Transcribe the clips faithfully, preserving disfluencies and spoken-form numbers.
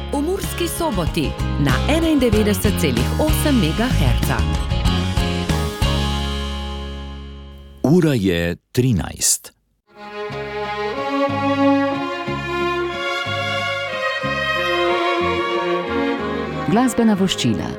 v Murski Soboti na enaindevetdeset celih osem megaherca. Ura je trinajst. Glasbena voščila.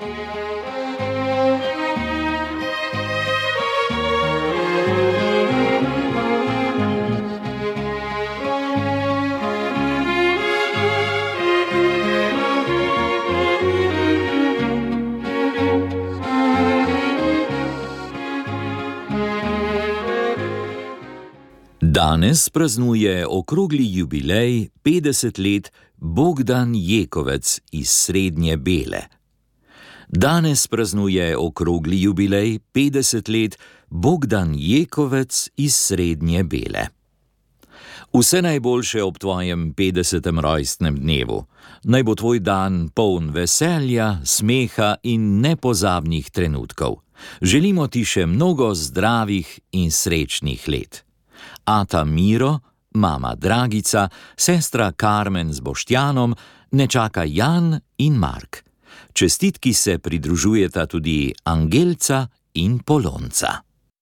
Danes praznuje okrogli jubilej petdeset let Bogdan Jekovec iz Srednje Bele. Danes praznuje okrogli jubilej petdeset let Bogdan Jekovec iz Srednje Bele. Vse najboljše ob tvojem petdesetem rojstnem dnevu. Naj bo tvoj dan poln veselja, smeha in nepozabnih trenutkov. Želimo ti še mnogo zdravih in srečnih let. Ata Miro, mama Dragica, sestra Karmen z Boštjanom, nečaka Jan in Mark. Čestitki se pridružujeta tudi Angelca in Polonca.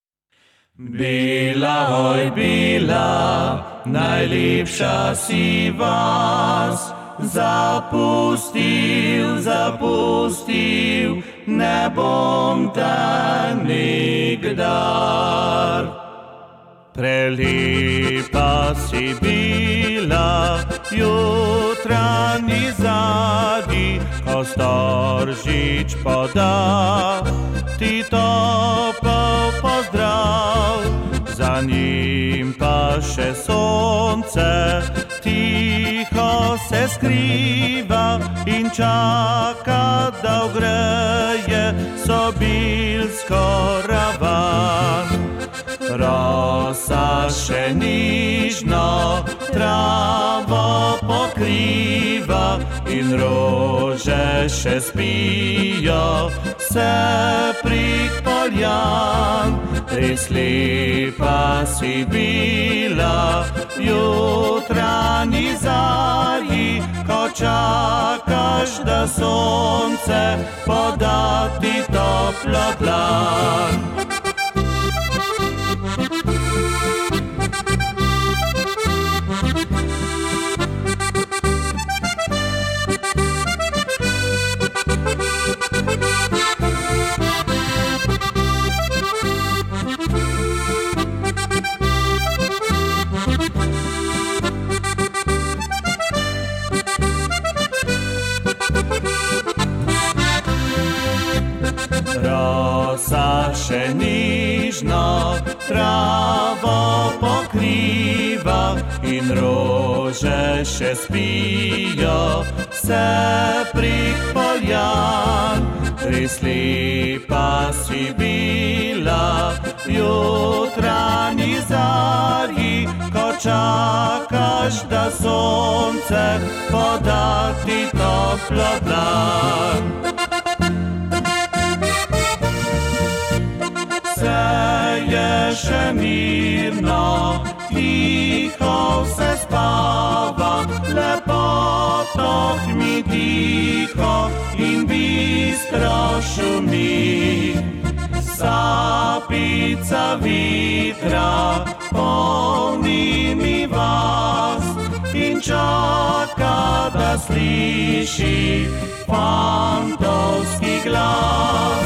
Bila, oj, bila, najlepša si vas, zapustil, zapustil, ne bom te nikdar. Prelepa si bila, jutranji zadi, ko storžič poda, ti topel pozdrav, za njim pa še sonce, tiho se skriva in čaka, da ogreje sobilsko ravan. Rosa še nižno travo pokriva in rože še spijo se prek poljan. Res lepa si bila, jutranji zarji, ko čakaš, da sonce poda ti toplo dlan. Rosa še nižno travo pokriva in rože še spijo se prek poljan. Res lepa si bila, jutranji zarji, ko čakaš, da sonce poda ti toplo dlan. Vse je še mirno, tiho se spava, lepoto mi tiho in bistro šumi. Sapica vitra polni mi vas in čaka, da sliši fantovski glas.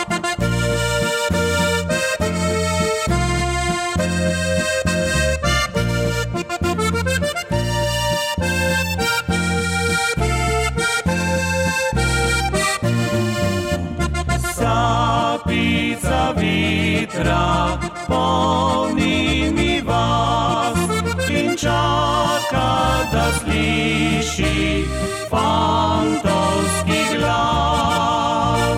Sapica vitra polni mi vas in čaka, da sliši fantovski glas.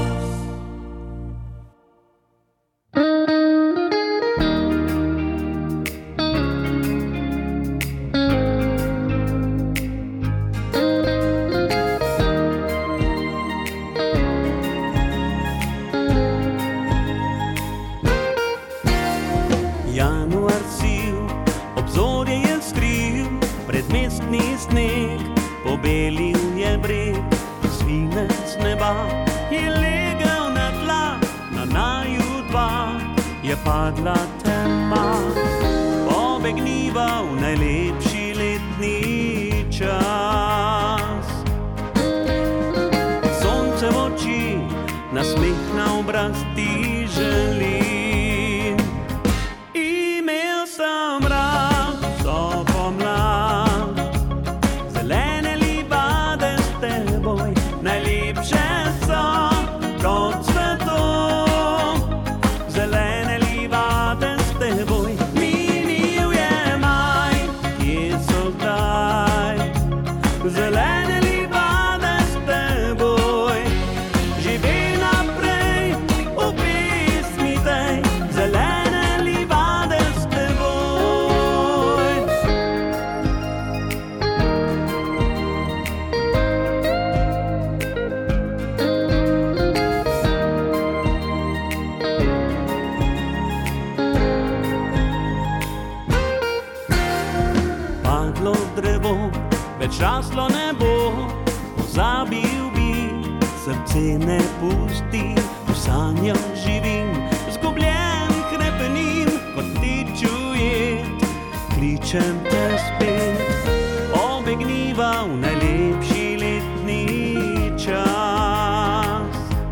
Bil je breg, svinec neba, je legel na tla, na naju dva je padla tema. Pobegniva v najlepši letni čas. Sonce v oči, nasmeh na obraz ti želim. Imel sem rad vso pomlad, zelene livade s teboj, najlepše so kot cvetov. Zelene livade s teboj, minil je maj, kje so zdaj? Zelene livade s teboj, živi naprej v pesmi tej. Zelene livade s teboj. Padlo drevo, več raslo ne bo, pozabil bi, srce ne pusti, v sanjah živim, zgubljen hrepenim, kot ti čujet, kličem te spet. Pobegniva v najlepši letni čas.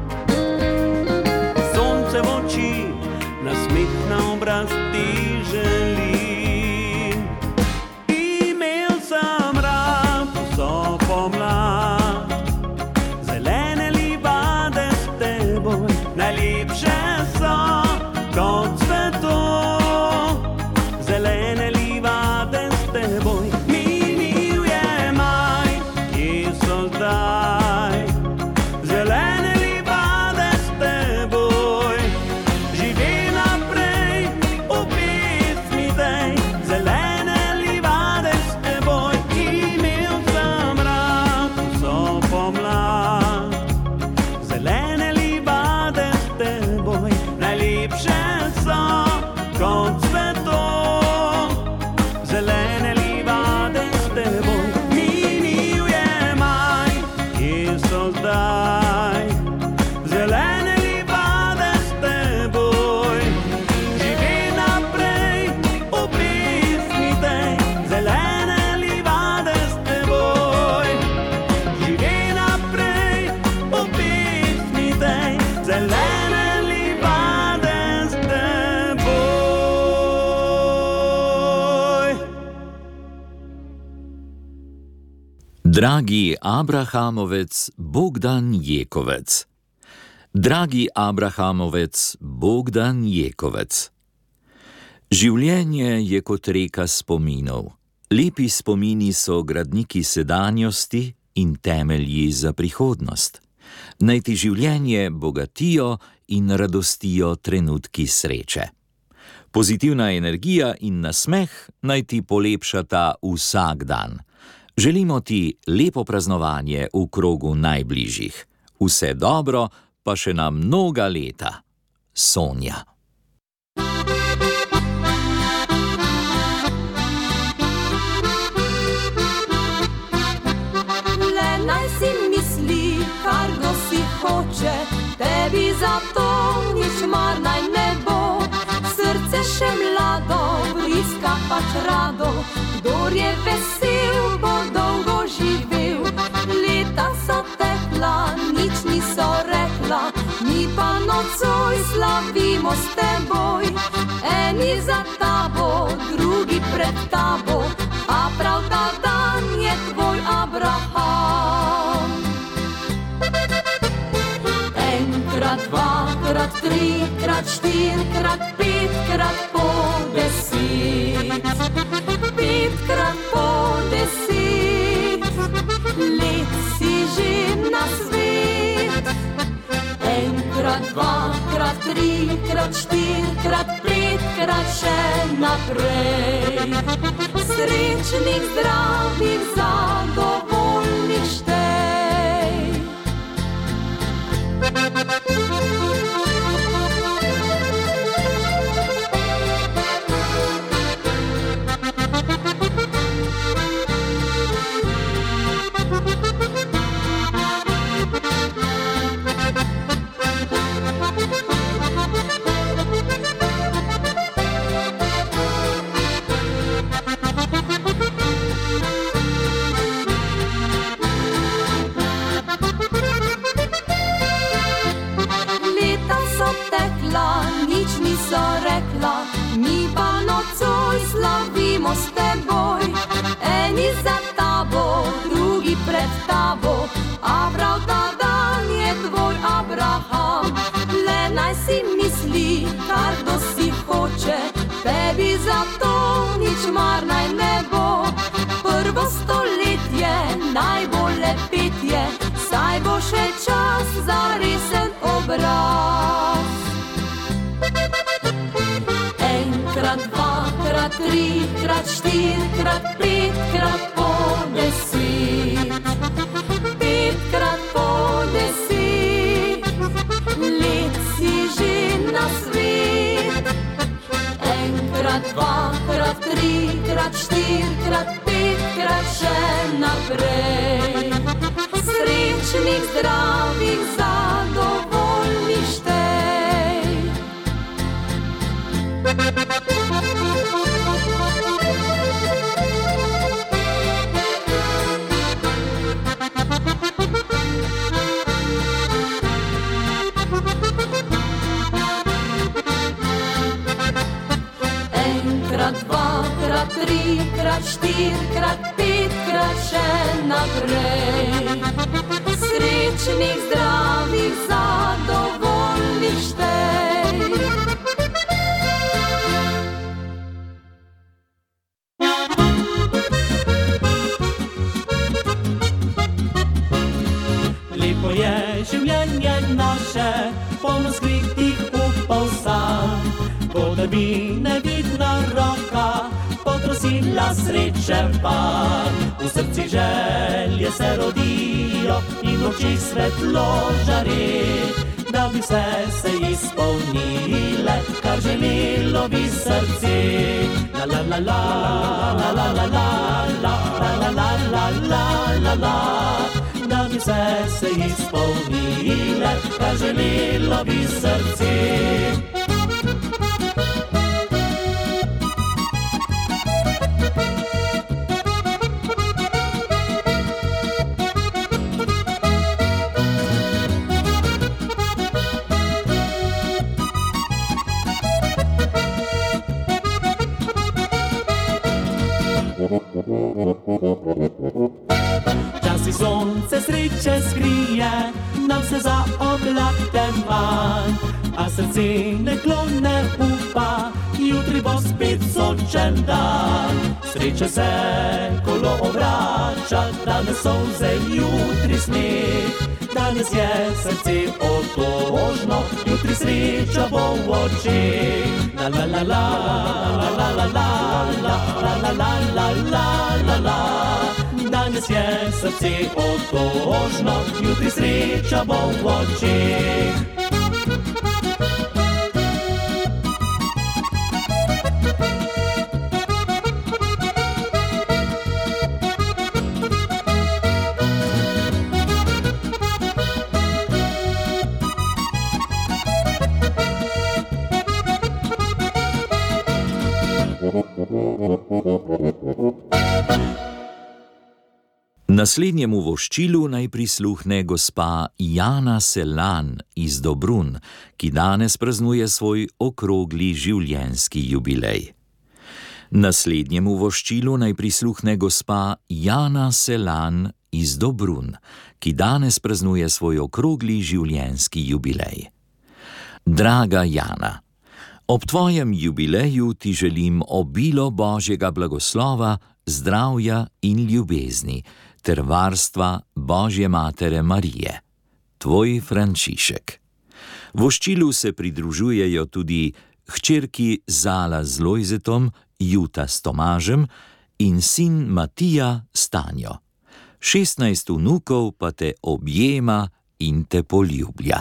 Sonce v oči, nasmeh na obraz ti želim. Imel sem rad vso pomlad, zelene livade s teboj, najlepše so kot cvetov. Zelene livade s teboj, minil je maj, kje so zdaj? Zelene livade s teboj, živi naprej v pesmi tej. Zelene livade s teboj, imel sem rad vso pomlad. Zelene livade s teboj, najlepše so kot cvetov. Zelene livade s teboj, minil je maj, kje so zdaj? Zelene livade s teboj, živi naprej v pesmi tej. Zelene livade s teboj, živi naprej v pesmi tej. Zelene livade s teboj. Dragi Abrahamovec Bogdan Jekovec. Dragi Abrahamovec Bogdan Jekovec. Življenje je kot reka spominov. Lepi spomini so gradniki sedanjosti in temelji za prihodnost. Naj ti življenje bogatijo in radostijo trenutki sreče. Pozitivna energija in nasmeh naj ti polepšata vsak dan. Želimo ti lepo praznovanje v krogu najbližjih. Vse dobro, pa še na mnoga leta. Sonja. Le naj si misli, kar kdo si hoče, tebi za to nič mar naj ne bo. Srce še mlado, bliska pač rado, kdor je vesel, bo dolgo živel. Leta so tekla, nič niso rekla, mi pa nocoj slavimo s teboj. Eni za tabo, drugi pred tabo, a prav ta dan je tvoj Abraham. Enkrat, dvakrat, trikrat, štirikrat, petkrat po deset. Petkrat po deset let si že na svet. Enkrat, dvakrat, trikrat, štirikrat, petkrat še naprej. Srečnih, zdravih, zadovoljnih štej. tabo, a prav ta dan je tvoj Abraham. Le naj si misli, kar kdo si hoče, tebi za to nič mar naj ne bo. Prvo stoletje, najbolje petje, saj bo še čas za resen obraz. Enkrat, dvakrat, trikrat, štirikrat, petkrat po deset. Petkrat po deset, let si že na svet. Enkrat, dvakrat, trikrat, štirikrat, petkrat še naprej. Srečnih, zdravih, zadovoljnih štej. Enkrat, dvakrat, trikrat, štirikrat, petkrat še naprej. Srečnih, zdravih, zadovoljnih štej. Lepo je življenje naše, polno skritih upov sanj. Kot da bi nevidna roka potrosila sreče van. V srci želje se rodijo in v očih svetlo žare, da bi vse se izpolnile, kar želelo bi srce. La la la la, la la la la, la la la la la la la, da bi vse se izpolnile, kar želelo bi srce. Časi sonce sreče skrije, nam se za oblake manj, a srce ne klone upa, jutri bo spet sončen dan. Sreče se kolo obrača, danes solze, jutri smeh. Danes je srce otožno, jutri sreča bo v očeh. La la la la, la la la la, la la la la la la la la. Danes je srce otožno, jutri sreča bo v očeh. Naslednjemu voščilu naj prisluhne gospa Jana Selan iz Dobrun, ki danes praznuje svoj okrogli življenjski jubilej. Naslednjemu voščilu naj prisluhne gospa Jana Selan iz Dobrun, ki danes praznuje svoj okrogli življenjski jubilej. Draga Jana, ob tvojem jubileju ti želim obilo Božjega blagoslova, zdravja in ljubezni ter varstva Božje Matere Marije. Tvoj Frančišek. Voščilu se pridružujejo tudi hčerki Zala z Lojzetom, Juta s Tomažem in sin Matija s Tanjo. Šestnajst vnukov pa te objema in te poljublja.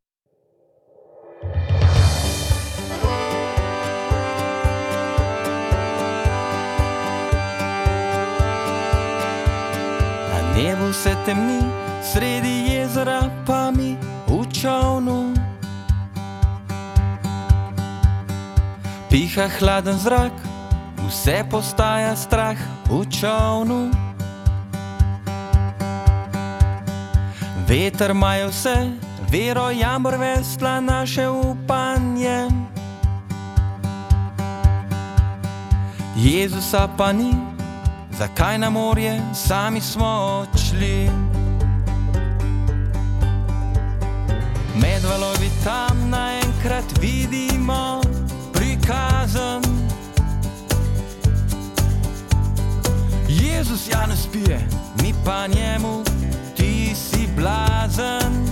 Nebo se temni, sredi jezera pa mi v čovnu. Piha hladen zrak, vse postaja strah v čovnu. Veter maje vse, vero jambor vesla naše upanje. Jezusa pa ni, zakaj na morje sami smo odšli? vidimo prikazan. Jezus ja ne spije, mi pa njemu, ti si blazen.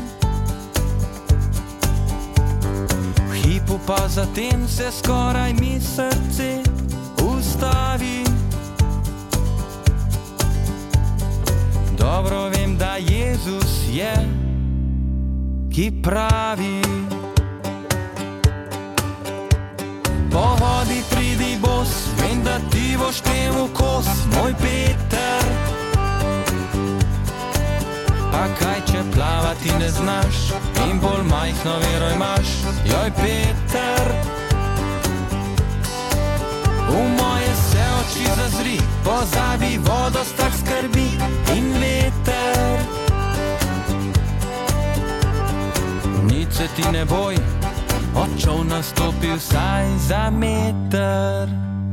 V hipu pa zatem se skoraj mi srce ustavi. Dobro vem, da Jezus je, ki pravi. Po vodi pridi bos, vem, da ti boš temu kos, moj Peter. A kaj, če plavati ne znaš in bolj majhno vero imaš, joj Peter. V moje se oči zazri, pozabi vodo, strah, skrbi in veter. Nič se ti ne boj, od čolna stopi vsaj za meter.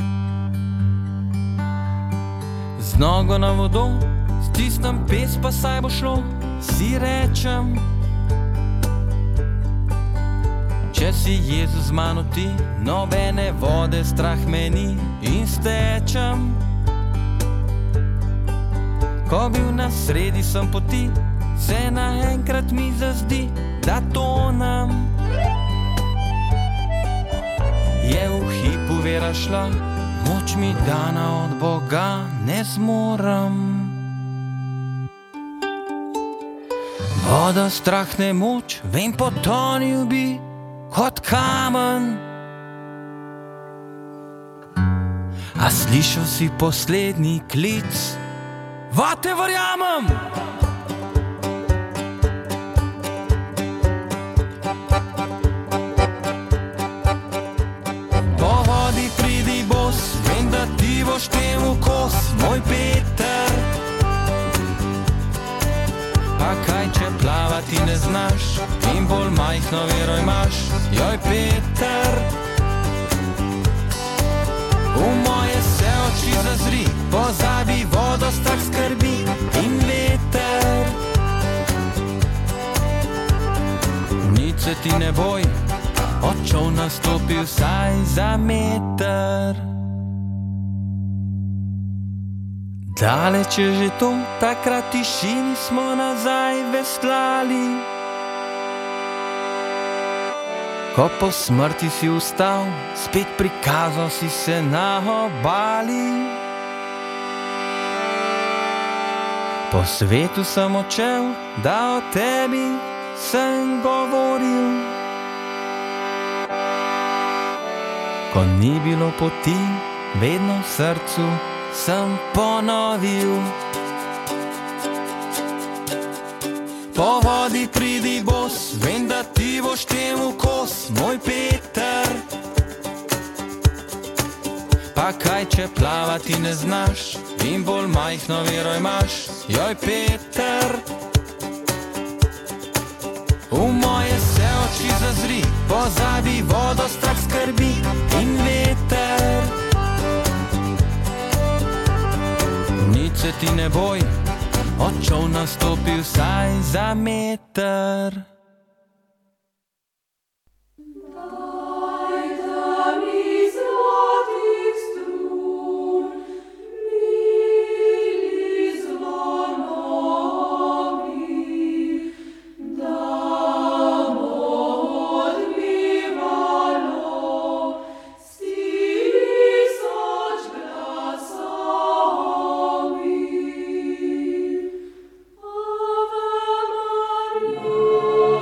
Z nogo na vodo, stisnem pes, pa saj bo šlo, si rečem. Če si Jezus z mano ti, nobene vode strah meni in stečem. Ko bil na sredi sem poti, se naenkrat mi zazdi, da tonam. Je v hipu vera šla, moč mi dana od Boga ne zmorem. Voda, strah, nemoč, vem, potonil bi kot kamen. A slišal si poslednji klic? Vate verjamem! Po vodi pridi bos, vem, da ti boš temu kos, moj Peter. A kaj, če plavati ne znaš in bolj majhno vero imaš, joj Peter. V moje se oči zazri, pozabi vodo, strah, skrbi in veter. Nič se ti ne boj, od čolna stopi vsaj za meter. Daleč je že to, takrat tišini smo nazaj veslali. Ko po smrti si vstal, spet prikazal si se na obali. Po svetu sem odšel, da o tebi sem govoril. Ko ni bilo poti, vedno v srcu sem ponovil. Po vodi pridi bos, vem, da ti boš temu kos, moj Peter. Pa kaj, če plavati ne znaš in bolj majhno vero imaš, joj Peter. V moje se oči zazri, pozabi vodo, strah, skrbi in veter. Nič se ti ne boj, od čolna stopi vsaj za meter. Oh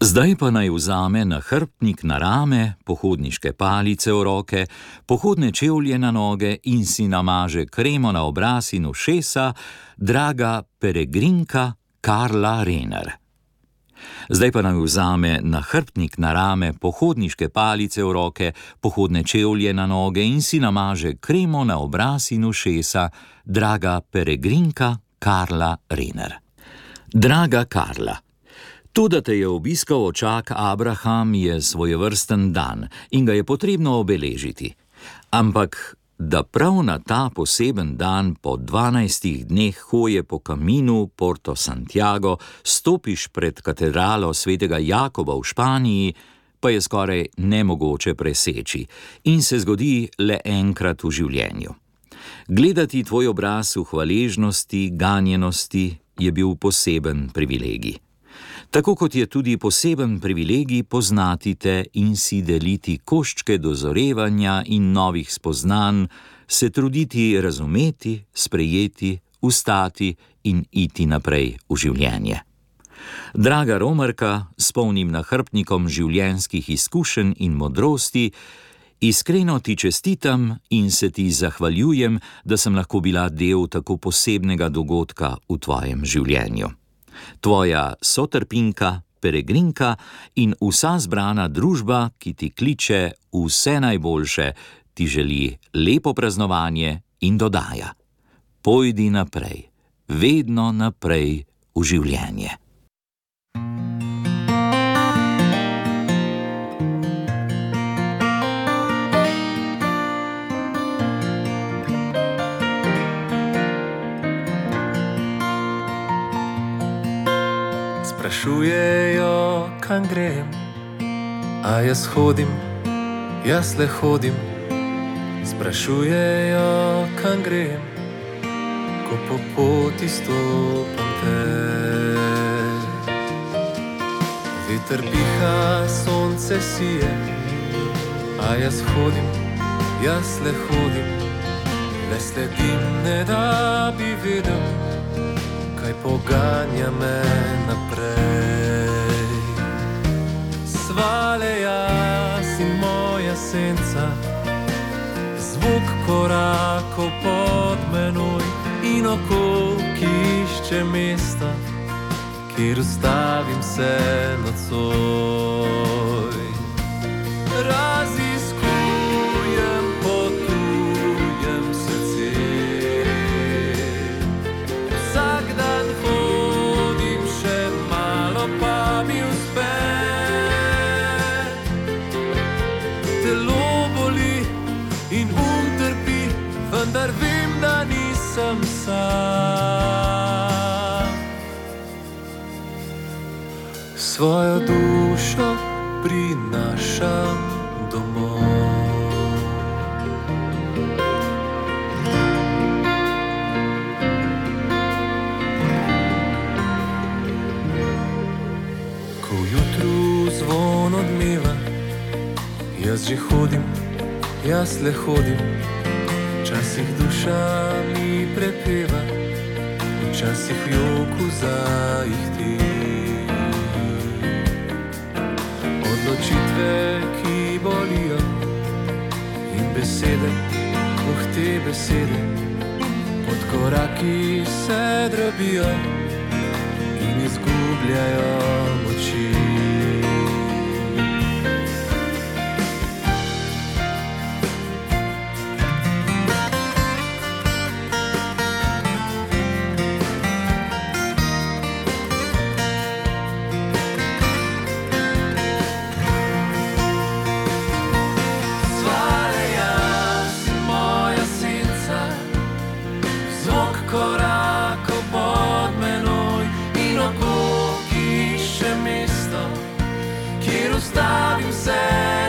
Zdaj pa naj vzame nahrbtnik na rame, pohodniške palice v roke, pohodne čevlje na noge in si namaže kremo na obraz in ušesa draga peregrinka Karla Renner. Zdaj pa naj vzame nahrbtnik na rame, pohodniške palice v roke, pohodne čevlje na noge in si namaže kremo na obraz in ušesa draga peregrinka Karla Renner. Draga Karla, to, da te je obiskal očak Abraham, je svojevrsten dan in ga je potrebno obeležiti. Ampak, da prav na ta poseben dan po dvanajstih dneh hoje po kaminu Porto Santiago stopiš pred katedralo svetega Jakoba v Španiji, pa je skoraj nemogoče preseči in se zgodi le enkrat v življenju. Gledati tvoj obraz v hvaležnosti, ganjenosti je bil poseben privilegij. Tako kot je tudi poseben privilegij poznati te in si deliti koščke dozorevanja in novih spoznanj, se truditi razumeti, sprejeti, vstati in iti naprej v življenje. Draga romarka, s polnim nahrbtnikom življenjskih izkušenj in modrosti, iskreno ti čestitam in se ti zahvaljujem, da sem lahko bila del tako posebnega dogodka v tvojem življenju. Tvoja sotrpinka, peregrinka in vsa zbrana družba, ki ti kliče vse najboljše, ti želi lepo praznovanje in dodaja: pojdi naprej, vedno naprej v življenje. Sprašujejo, kam grem, a jaz hodim, jaz le hodim. Sprašujejo, kam grem, ko po poti stopam te. Veter piha, sonce sije, a jaz hodim, jaz le hodim. Le sledim, ne da bi vedel, kaj poganja me naprej. Svale jaz in moja senca, zvok korakov pod menoj in oko, ki išče mesta, kjer ustavim se nocoj. Raziskujem, potujem srce, vsak dan hodim še malo, pa mi uspe. Telo boli in um trpi, vendar vem, da nisem sam. Svojo dušo prinašam domov. Ko jutru zvon odmeva, jaz že hodim, jaz le hodim. Včasih duša mi prepeva, včasih v joku zaihti. Odločitve, ki bolijo, in besede, oh te besede, pod koraki se drobijo in izgubljajo moči. Ustavim se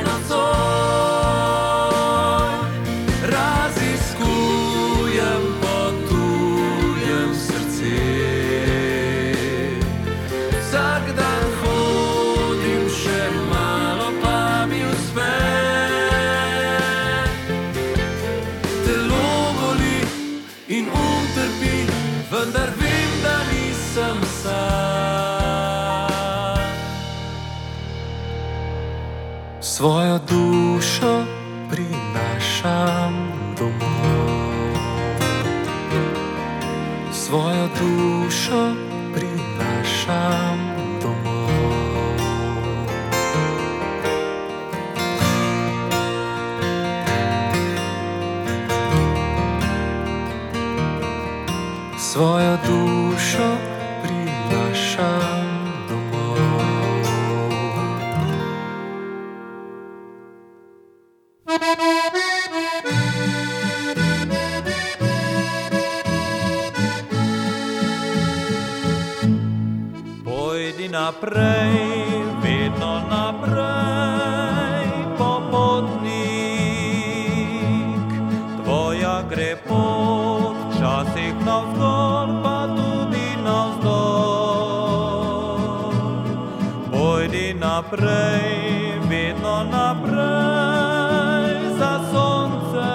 nocoj, raziskujem, potujem srce. Vsak dan hodim še malo, pa mi uspe. Telo boli in um trpi, vendar vem, da nisem sam. dušo prinašam domov. Svojo dušo prinašam domov. Pojdi naprej, vedno naprej, popotnik. Tvoja gre pot, včasih navzgor, pa tudi navzdol. Pojdi naprej, vedno naprej, za sonce.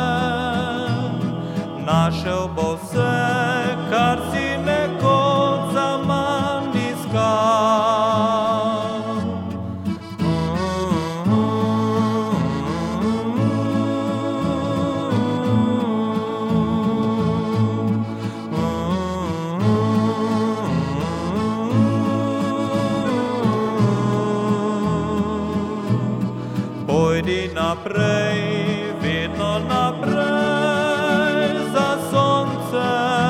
Našel bo vse, kar si nekoč zaman iskal. Pojdi naprej, vedno naprej, za sonce.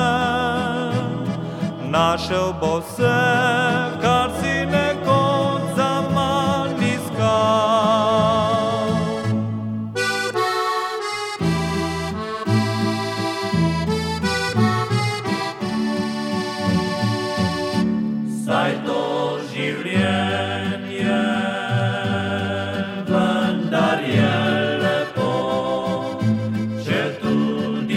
Našel bo vse, kar si nekoč zaman iskal. Saj to življenje vendar je lepo, če tudi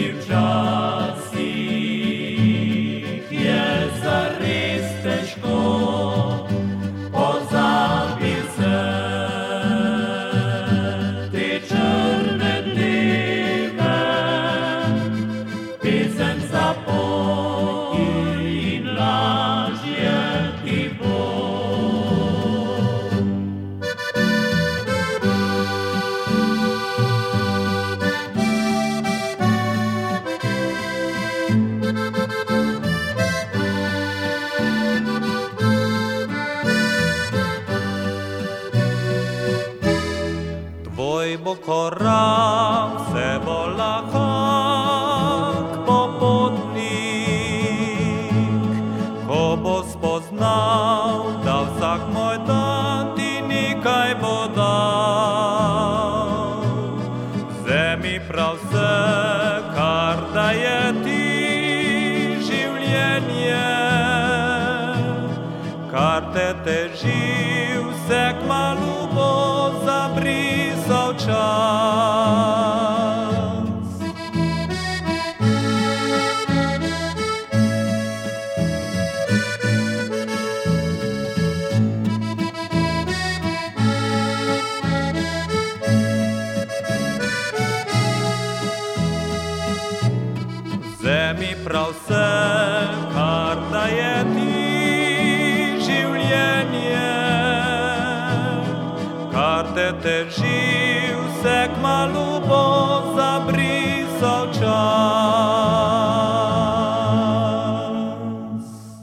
včasih je zares težko. Pozabi se te črne dneve, pesem zapoj in lažje ti bo. Tvoj bo korak, vse bo lahak, popotnik. Ko bo spoznal, da vsak moj dan ti nekaj bo dal. Vzemi prav vse, kar daje ti življenje, kar te teži, vse kmalu bo zabrisal čas. Vzemi prav vse, kar daje ti življenje, kar te teži, vse kmalu bo zabrisal čas.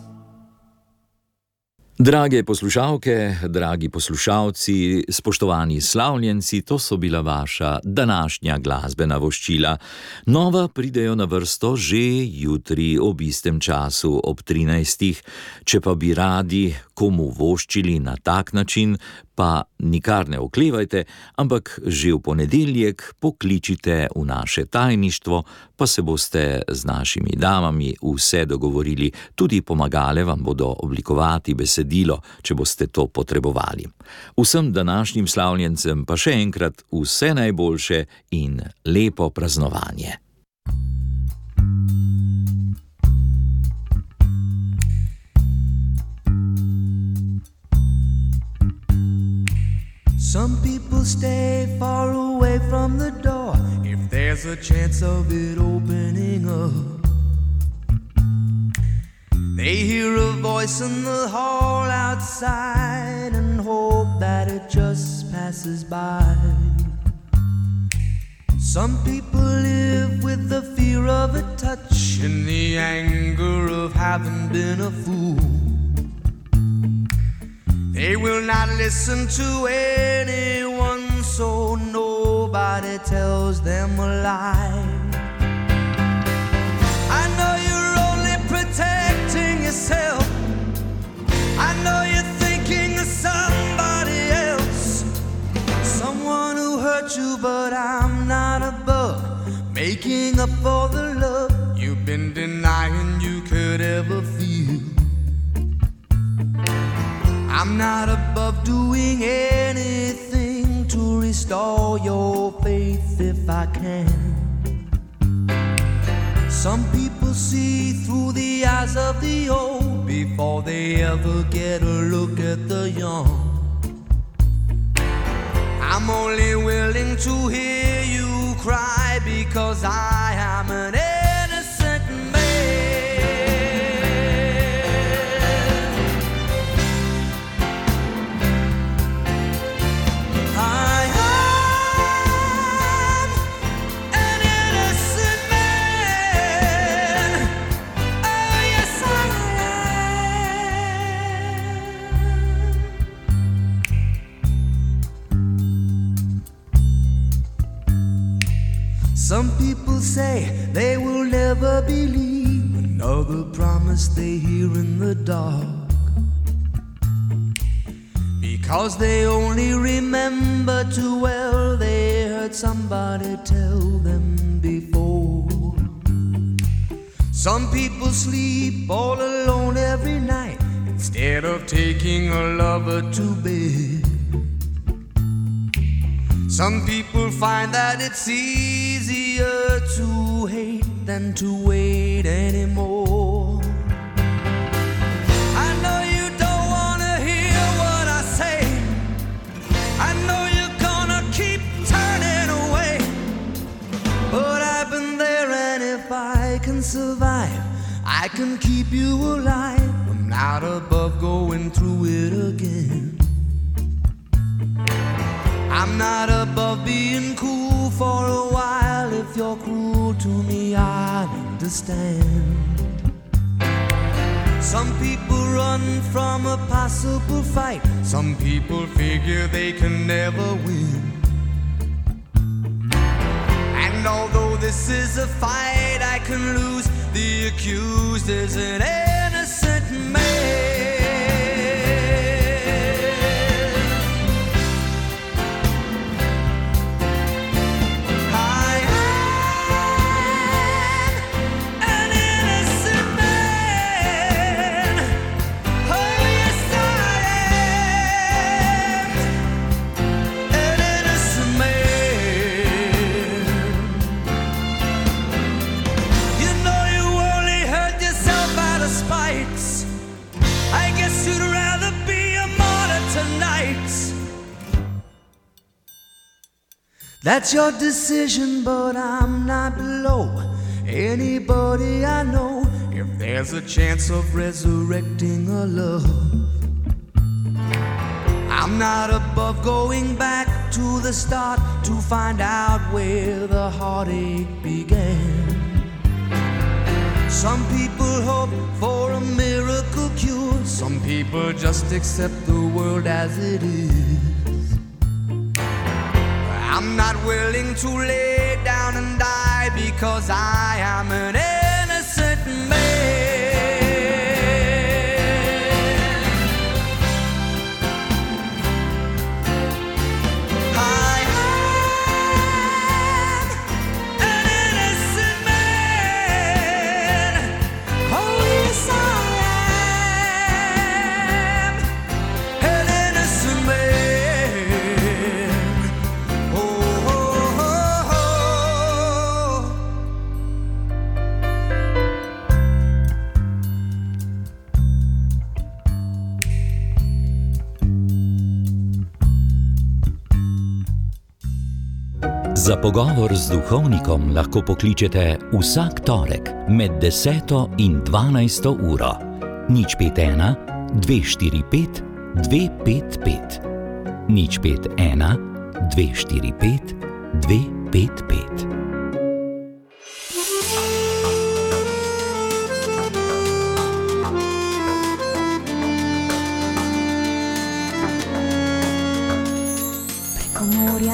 Drage poslušalke, dragi poslušalci, spoštovani slavljenci, to so bila vaša današnja glasbena voščila. Nova pridejo na vrsto že jutri ob istem času ob trinajstih. Če pa bi radi komu voščili na tak način, pa nikar ne oklevajte, ampak že v ponedeljek pokličite v naše tajništvo, pa se boste z našimi damami vse dogovorili, tudi pomagale vam bodo oblikovati besedilo, če boste to potrebovali. Vsem današnjim slavljencem pa še enkrat vse najboljše in lepo praznovanje. Some people stay far away from the door if there's a chance of it opening up. They hear a voice in the hall outside and hope that it just passes by. Some people live with the fear of a touch and the anger of having been a fool. They will not listen to anyone, so nobody tells them a lie. I know you're only protecting yourself. I know you're thinking of somebody else, someone who hurt you, but I'm not above making up for the love you've been denying you could ever feel. I'm not above doing anything to restore your faith if I can. Some people see through the eyes of the old before they ever get a look at the young. I'm only willing to hear you cry because I am an innocent man. I am an innocent man. Oh yes I am. Some people say they will never believe another promise they hear in the dark, because they only remember too well they heard somebody tell them before. Some people sleep all alone every night instead of taking a lover to bed. Some people find that it's easier to hate than to wait anymore. I know you don't want to hear what I say. I know you're gonna keep turning away, but I've been there, and if I can survive, I can keep you alive. I'm not above going through it again. I'm not above being cool for a while. If you're cruel to me, I understand. Some people run from a possible fight. Some people figure they can never win. And although this is a fight I can lose, the accused is an innocent man. That's your decision, but I'm not below anybody I know. If there's a chance of resurrecting a love, I'm not above going back to the start to find out where the heartache began. Some people hope for a miracle cure. Some people just accept the world as it is. I'm not willing to lay down and die because I am an innocent man. I am an innocent man. Oh yes I am an innocent man. Za pogovor z duhovnikom lahko pokličete vsak torek med deseto in dvanajsto uro. nič pet ena, dve štiri pet, dve pet pet. nič pet ena, dve štiri pet, dve pet pet.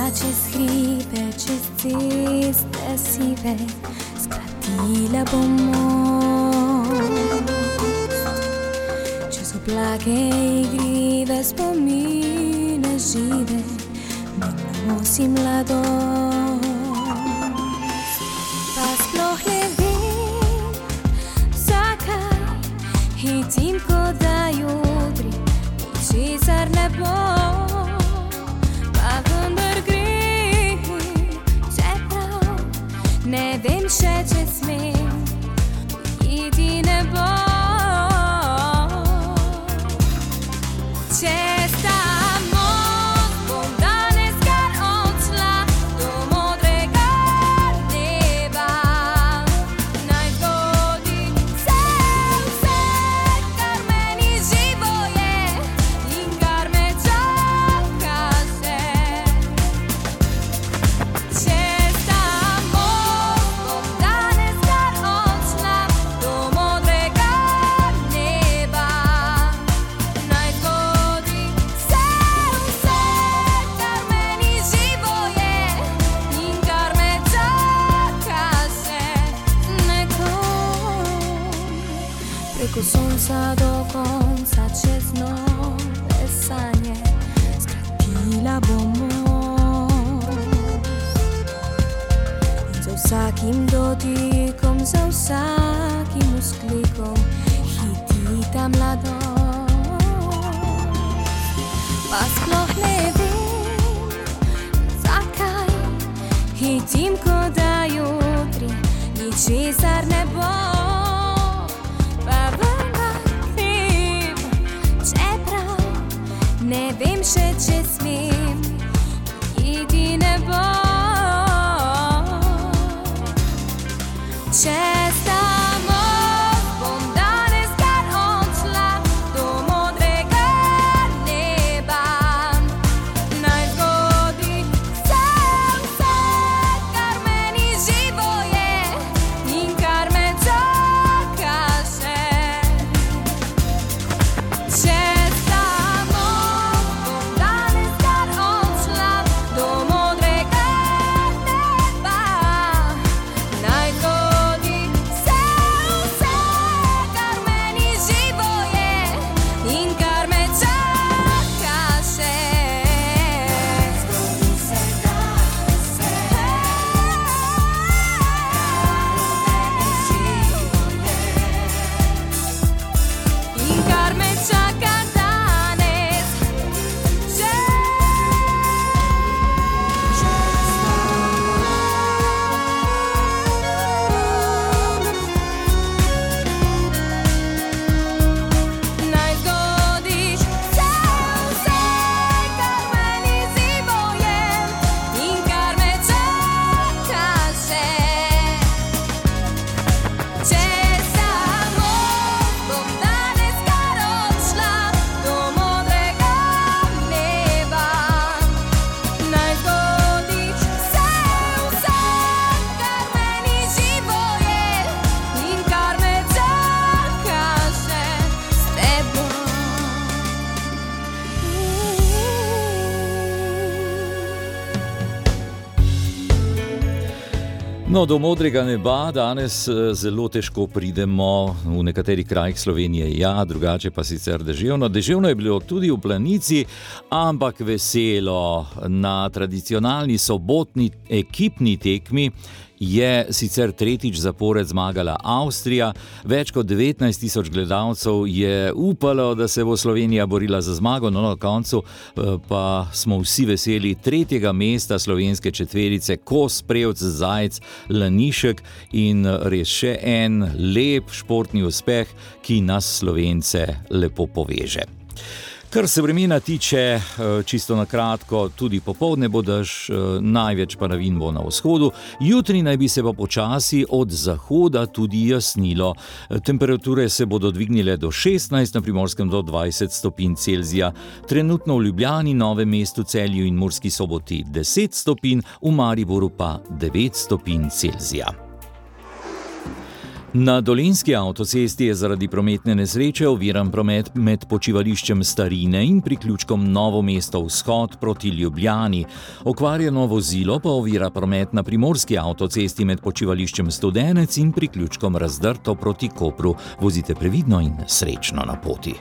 čez hribe, čez ceste sive, skratila bom most. Čez oblake igrive, spomine žive, mi nosi mladost. Pa sploh ne vem, zakaj hitim, kot da jutri ničesar ne bo. Ne vem še, če smem iti ne bo. Čez ta most bom danes kar odšla do modrega neba. Naj zgodi se vse, kar meni živo je in kar me čaka še. Čez ta preko sonca do konca, čez nove sanje, skratila bom most. In za vsakim dotikom, za vsakim vzklikom hiti ta mladost. Pa sploh ne vem, zakaj hitim, kot da jutri ničesar ne bo. Ne vem še, če smem iti ne bo. Čez ta most bom danes kar odšla do modrega neba. Naj zgodi se vse, kar meni živo je in kar me čaka še. Čez No, do modrega neba danes zelo težko pridemo, v nekaterih krajih Slovenije ja, drugače pa sicer deževno. Deževno je bilo tudi v Planici, ampak veselo. Na tradicionalni sobotni ekipni tekmi je sicer tretjič zapored zmagala Avstrija. Več kot devetnajst tisoč gledalcev je upalo, da se bo Slovenija borila za zmago, no na koncu pa smo vsi veseli tretjega mesta slovenske četverice Kos, Prevc, Zajec, Lanišek in res še en lep športni uspeh, ki nas Slovence lepo poveže. Kar se vremena tiče, čisto na kratko, tudi popoldne bo dež, največ padavin bo na vzhodu, jutri naj bi se pa počasi od zahoda tudi jasnilo. Temperature se bodo dvignile do šestnajst, na Primorskem do dvajset stopinj Celzija, trenutno v Ljubljani, Novem mestu, Celju in Murski Soboti deset stopinj, v Mariboru pa devet stopinj Celzija. Na Dolenjski avtocesti je zaradi prometne nesreče oviran promet med počivališčem Starine in priključkom Novo mesto vzhod proti Ljubljani. Okvarjeno vozilo pa ovira promet na primorski avtocesti med počivališčem Studenec in priključkom Razdrto proti Kopru. Vozite previdno in srečno na poti.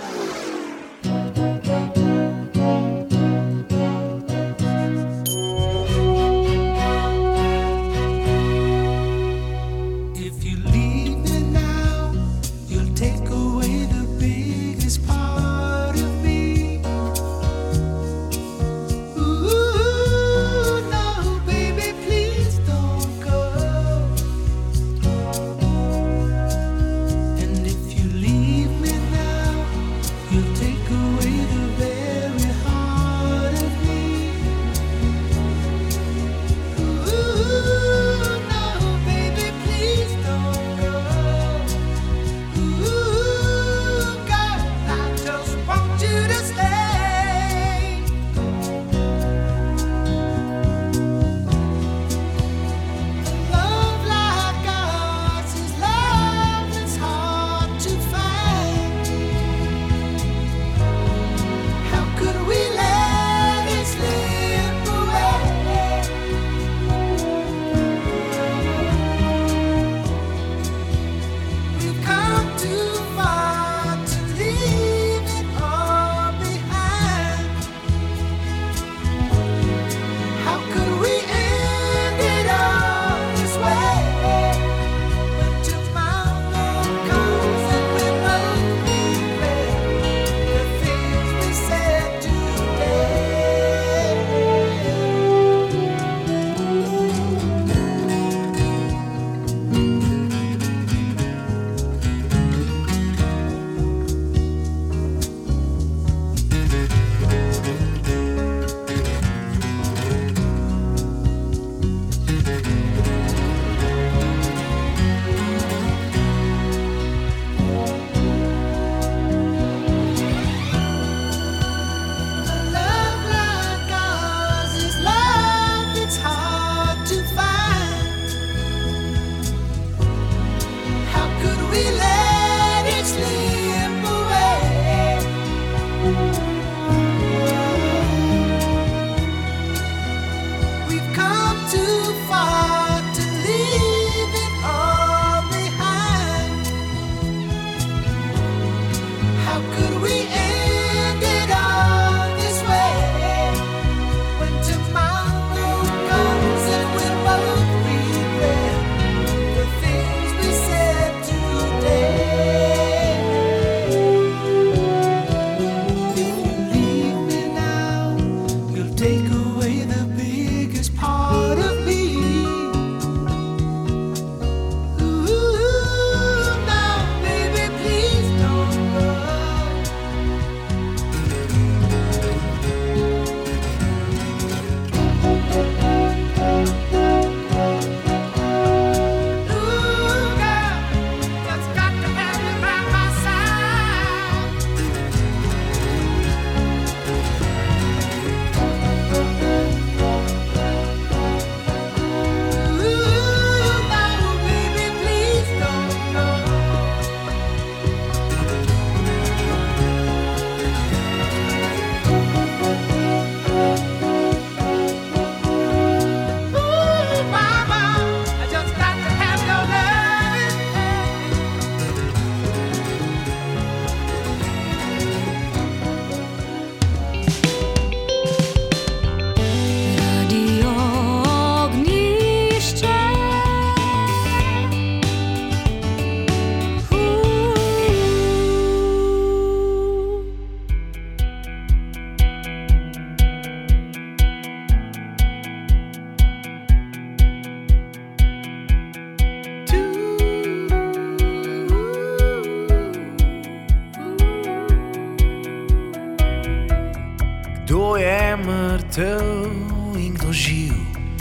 Kdo je mrtev in kdo živ,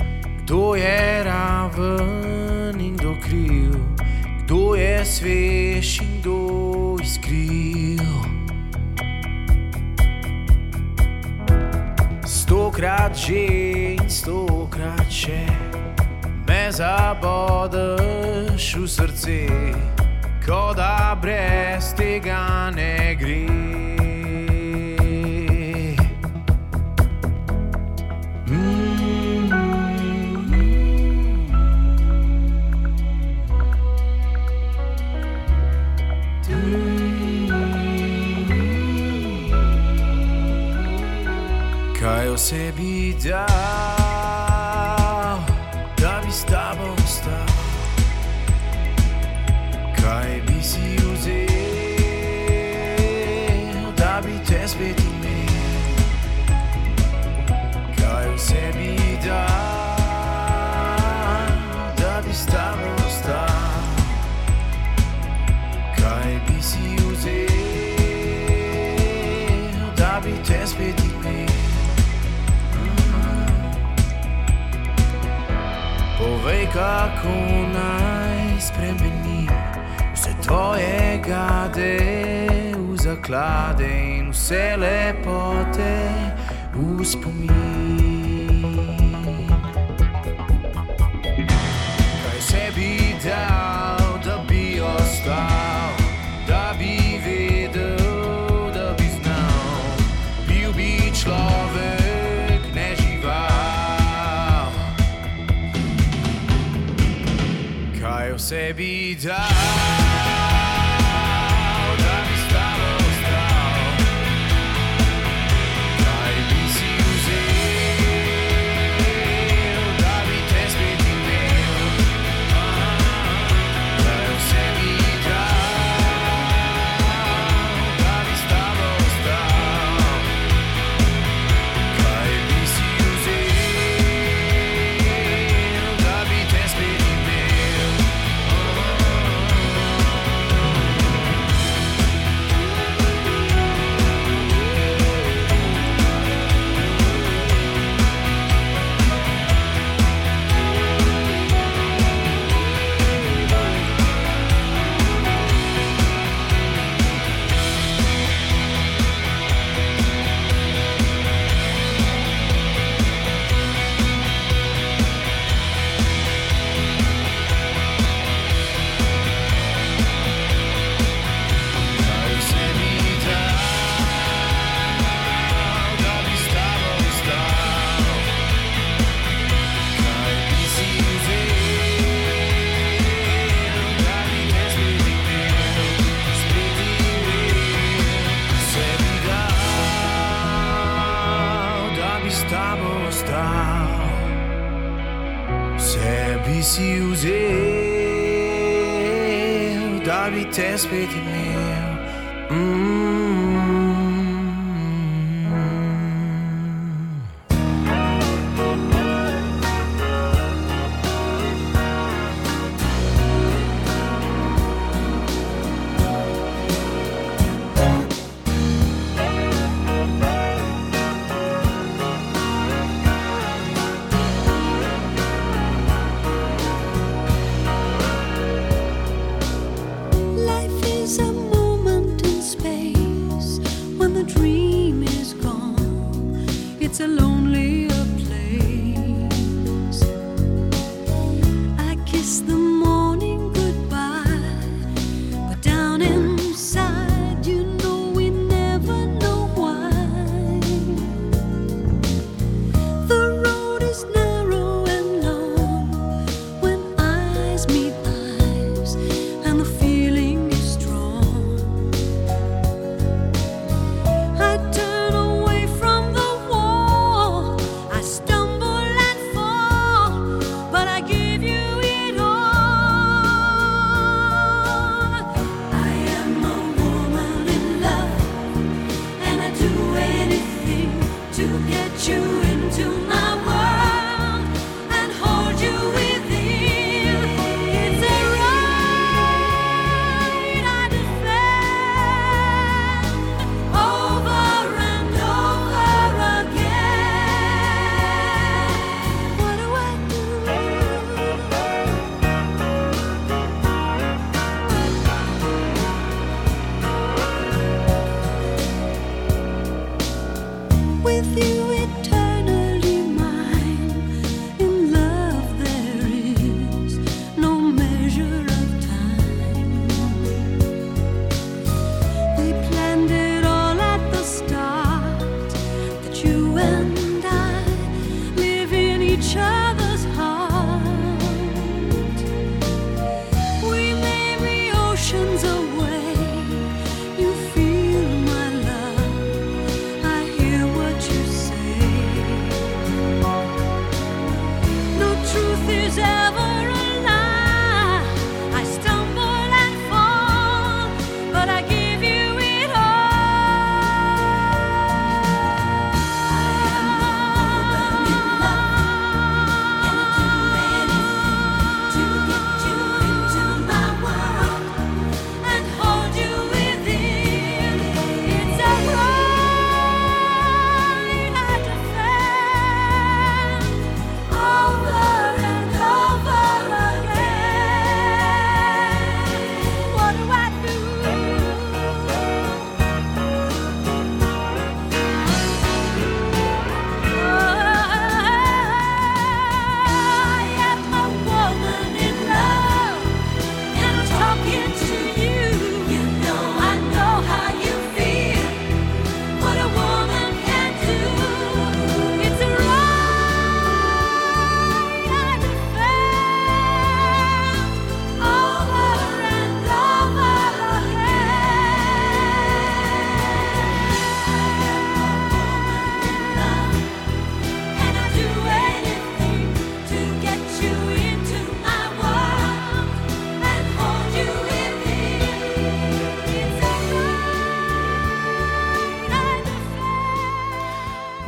kdo je raven in kdo kriv, kdo je svež in kdo iskriv. Stokrat že in stokrat še me zabodeš v srce, ko da brez tega ne gre. Kaj o sebi dal, da bi s tabo ostal? Kaj bi si vzel, da bi te spet imel? Kaj o sebi dal, da bi s tabo ostal? Kaj bi si vzel, da bi te spet imel? Povej, kako naj spremenim vse tvoje gade v zaklade in vse lepote v spomin. Kaj sebi dal, da bi ostal, da bi vedel, da bi znal, bil bi človek, ne žival. Kaj o sebi dal, da bi s tabo ostal? Kaj bi si vzel, da bi te spet imel? Kaj o sebi dal, da bi s tabo ostal? Kaj bi si vzel, da bi te spet imel? Sebi si vzel, da bi te spet imel. Mm-hmm. Life is a moment in space when the dream is gone. It's a lonelier place. I kiss the morning goodbye, but down inside, you know we never know why. The road is narrow and long when eyes meet eyes, and the feeling is strong. I turn away from the wall, I stumble and fall, but I give you it all. I am a woman in love, and I do anything to get you into my world and hold you within. It's a right I defend over and over again. What do I do? With you eternally mine, in love there is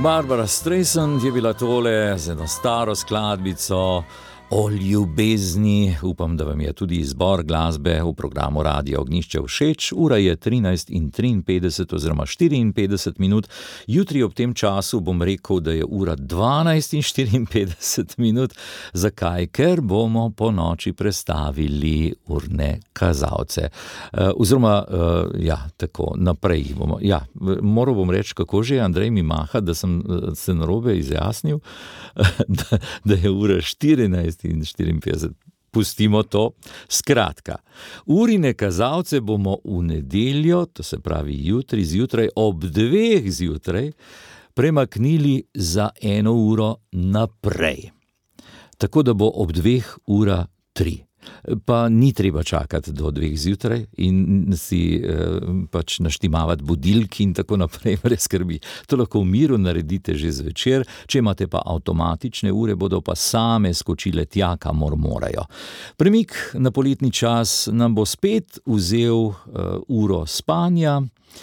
Barbara Streisand je bila tole z eno staro skladbico o ljubezni. Upam, da vam je tudi izbor glasbe v programu Radia Ognjišče všeč. Ura je trinajst in triinpetdeset oziroma štiriinpetdeset minut. Jutri ob tem času bom rekel, da je ura dvanajst in štiriinpetdeset minut. Zakaj? Ker bomo po noči prestavili urne kazalce. Uh, oziroma, uh, ja, tako naprej bomo. Ja, moral bom reči, kako že Andrej mi maha, da sem se narobe izjasnil, da, da je ura štirinajst in štiriinpetdeset. Pustimo to. Skratka, urine kazalce bomo v nedeljo, to se pravi jutri zjutraj, ob dveh zjutraj, premaknili za eno uro naprej. Tako da bo ob dveh ura tri. Pa ni treba čakati do dveh zjutraj in si eh, pač naštimavati budilki in tako naprej, brez skrbi. To lahko v miru naredite že zvečer, če imate pa avtomatične ure, bodo pa same skočile tja, kamor morajo. Premik na poletni čas nam bo spet vzel uh, uro spanja,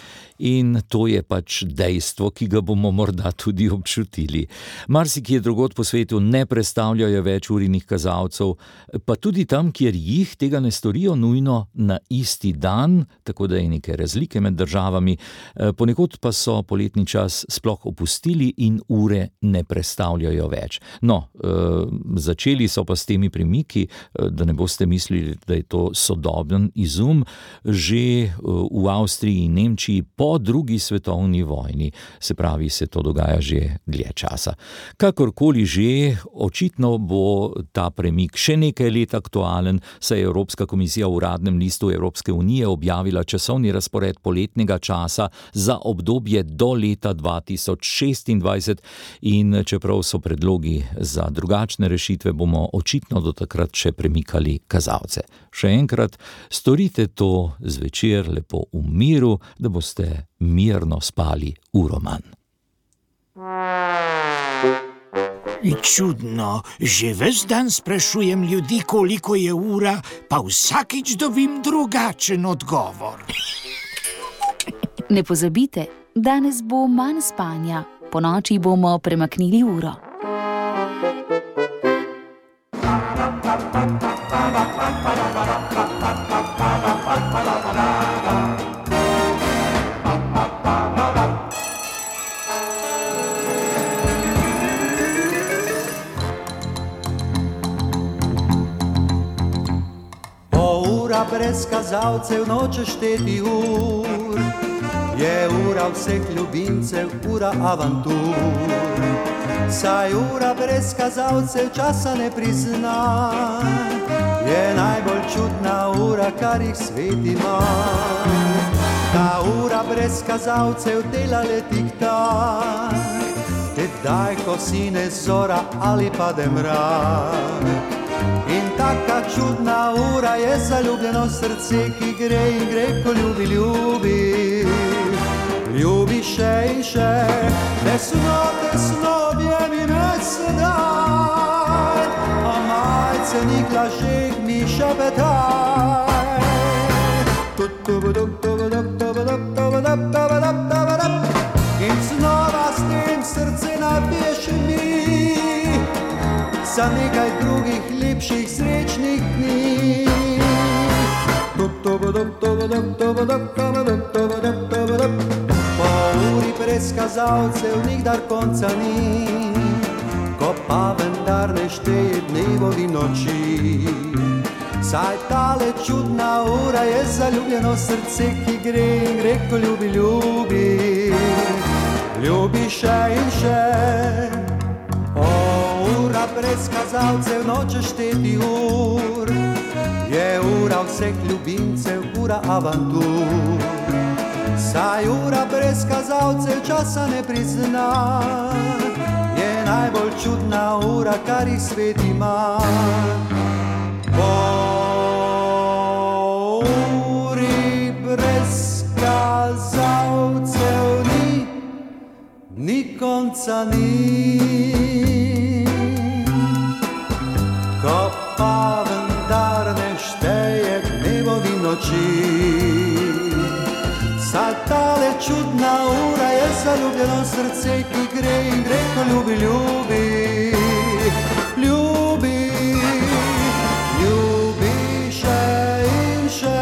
in to je pač dejstvo, ki ga bomo morda tudi občutili. Marsikje drugod po svetu ne prestavljajo več urinih kazalcev, pa tudi tam, kjer jih, tega ne storijo nujno na isti dan, tako da je neke razlike med državami. Ponekod pa so poletni čas sploh opustili in ure ne prestavljajo več. No, začeli so pa s temi premiki, da ne boste mislili, da je to sodoben izum, že v Avstriji in Nemčiji po drugi svetovni vojni, se pravi, se to dogaja že dlje časa. Kakorkoli že, očitno bo ta premik še nekaj let aktualen, saj je Evropska komisija v uradnem listu Evropske unije objavila časovni razpored poletnega časa za obdobje do leta dva tisoč šestindvajset in čeprav so predlogi za drugačne rešitve, bomo očitno do takrat še premikali kazalce. Še enkrat, storite to zvečer lepo v miru, da boste mirno spali uro manj. Čudno, že ves dan sprašujem ljudi, koliko je ura, pa vsakič dobim drugačen odgovor. Ne pozabite, danes bo manj spanja, po noči bomo premaknili uro. Brez kazalcev noče šteti ur, je ura vseh ljubimcev, ura avantur. Saj ura brez kazalcev časa ne prizna, je najbolj čudna ura, kar jih svet ima. Ta ura brez kazalcev dela le tik-tak, tedaj, ko sine zora ali pade mrak. In taka čudna ura je zaljubljeno srce, ki gre in gre, ko ljubi, ljubi. Ljubi še in še, tesno, tesno, objemi me sedaj, a malce ni glažek mi šepetaj. In znova s tem srce napiješ mi, za nekaj drugih lepših srečnih dni. Po uri brez kazalcev nikdar konca ni, ko pa vendar ne šteje dnevovi noči. Saj tale čudna ura je zaljubljeno srce, ki gre in gre, ko ljubi, ljubi. Ljubi še in še. Ura brez kazalcev noče šteti ur, je ura vseh ljubimcev, ura avantur. Saj ura brez kazalcev časa ne prizna, je najbolj čudna ura, kar jih svet ima. Po uri brez kazalcev ni, ni konca ni. Ko pa vendar ne šteje dnevovi noči, saj tale čudna ura, je zaljubljeno srce, ki gre in gre, ko ljubi, ljubi, ljubi, ljubi še in še.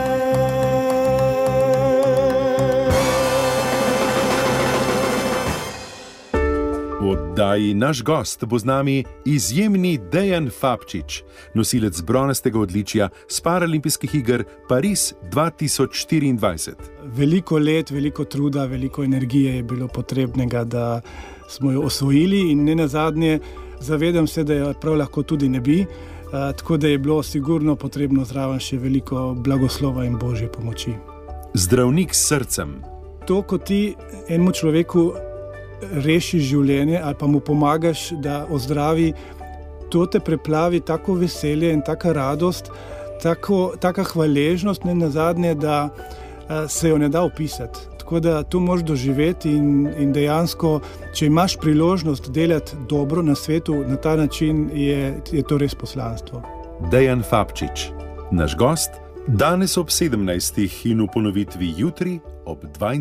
V oddaji Naš gost bo z nami izjemni Dejan Fabčič, nosilec bronastega odličja s Paralimpijskih iger Pariz dva tisoč štiriindvajset. Veliko let, veliko truda, veliko energije je bilo potrebnega, da smo jo osvojili in ne nazadnje zavedam se, da jo prav lahko tudi ne bi, tako da je bilo sigurno potrebno zraven še veliko blagoslova in božje pomoči. Zdravnik s srcem. To, ko ti enemu človeku rešiš življenje ali pa mu pomagaš, da ozdravi, to te preplavi tako veselje in taka radost, tako, taka hvaležnost, ne nazadnje, da se jo ne da opisati. Tako da to moraš doživeti in, in dejansko, če imaš priložnost delati dobro na svetu, na ta način je, je to res poslanstvo. Dejan Fabčič, naš gost, danes ob sedemnajstih in v ponovitvi jutri ob dvaindvajsetih.